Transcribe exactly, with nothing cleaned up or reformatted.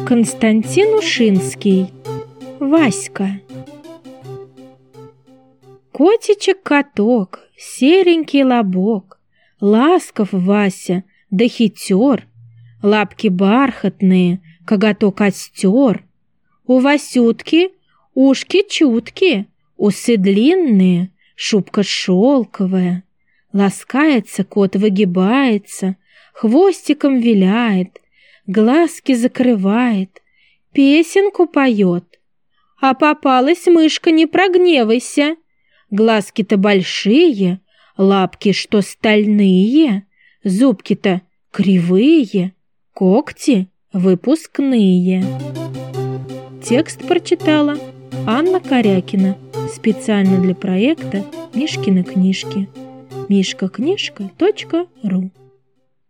Константин Ушинский. Васька. Котичек-каток, серенький лобок, ласков Вася, да хитер, лапки бархатные, коготок остер. У Васютки ушки чуткие, усы длинные, шубка шелковая. Ласкается кот, выгибается, хвостиком виляет, глазки закрывает, песенку поет. А попалась мышка, не прогневайся, глазки-то большие, лапки что стальные, зубки-то кривые, когти выпускные. Текст прочитала Анна Корякина специально для проекта «Мишкины книжки». мишка книжка точка ру